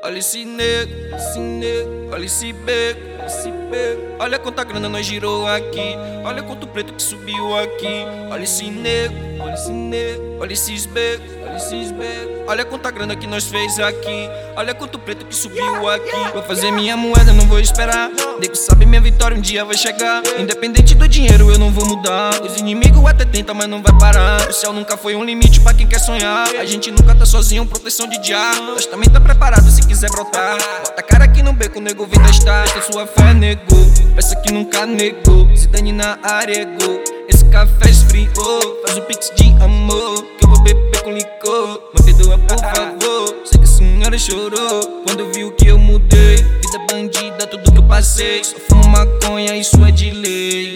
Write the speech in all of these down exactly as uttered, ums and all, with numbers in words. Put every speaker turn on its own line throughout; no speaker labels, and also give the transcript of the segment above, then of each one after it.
olha esse nego, esse nego, olha esse beco, esse beco. Olha quanta grana nós girou aqui, olha quanto preto que subiu aqui. Olha esse nego, olha esse nego, olha esses becos, olha esses becos. Olha quanta grana que nós fez aqui, olha quanto preto que subiu aqui. Vou fazer minha moeda, não vou esperar. Nego sabe minha vitória um dia vai chegar. Independente do dinheiro eu não vou mudar. Os inimigos até tentam, mas não vai parar. O céu nunca foi um limite pra quem quer sonhar. A gente nunca tá sozinho, proteção de dia. Nós também tá preparado se quiser brotar. Bota a cara aqui no beco, nego vem testar. Tem sua fé, nego, peça que nunca negou. Se dane na área, ego. Esse café esfriou, faz o pix de amor, que eu vou beber com licor. Me perdoa por favor, sei que a senhora chorou quando viu que eu mudei. Vida bandida, tudo que eu passei. Só fumo maconha, isso é de lei.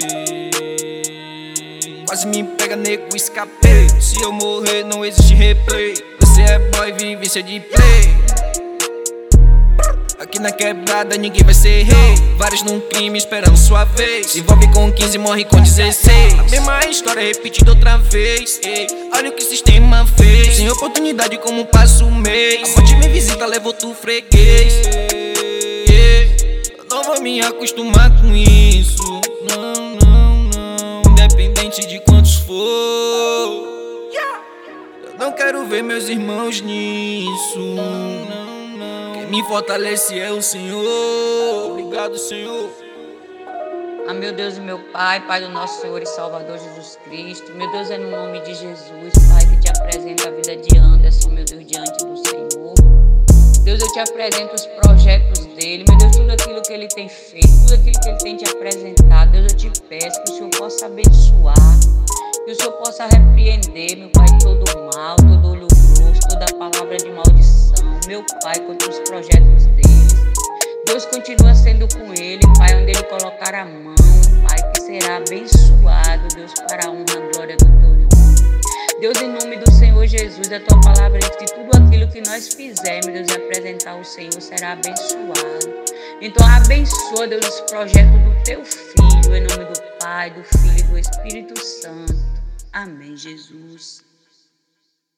Quase me pega, nego, escapei. Se eu morrer, não existe replay. Você é boy, vivência de play. Aqui na quebrada ninguém vai ser rei. Vários num crime esperando sua vez. Se envolve com quinze, morre com dezesseis. A mesma história repetida outra vez. Ei, olha o que o sistema fez. Sem oportunidade como passa o mês. A morte me visita, levou tu freguês. Eu não vou me acostumar com isso. Não, não, não. Independente de quantos for. Eu não quero ver meus irmãos nisso. Não, não. Me fortalece é o Senhor. Obrigado, Senhor.
Ah, meu Deus e meu Pai, Pai do nosso Senhor e Salvador Jesus Cristo. Meu Deus, é no nome de Jesus, Pai, que te apresento a vida de Anderson, meu Deus, diante do Senhor. Deus, eu te apresento os projetos dele. Meu Deus, tudo aquilo que ele tem feito, tudo aquilo que ele tem te apresentado. Deus, eu te peço que o Senhor possa abençoar, que o Senhor possa repreender, meu Pai, todo o mal, todo olho grosso, toda palavra de maldição, meu Pai, contra os projetos deles. Deus continua sendo com ele, Pai, onde ele colocar a mão, Pai, que será abençoado, Deus, para a honra e glória do teu nome. Deus, em nome do Senhor Jesus, a tua palavra diz que tudo aquilo que nós fizermos, Deus, e apresentar ao Senhor, será abençoado. Então abençoa, Deus, esse projeto do teu Filho, em nome do Pai, do Filho e do Espírito Santo. Amém, Jesus.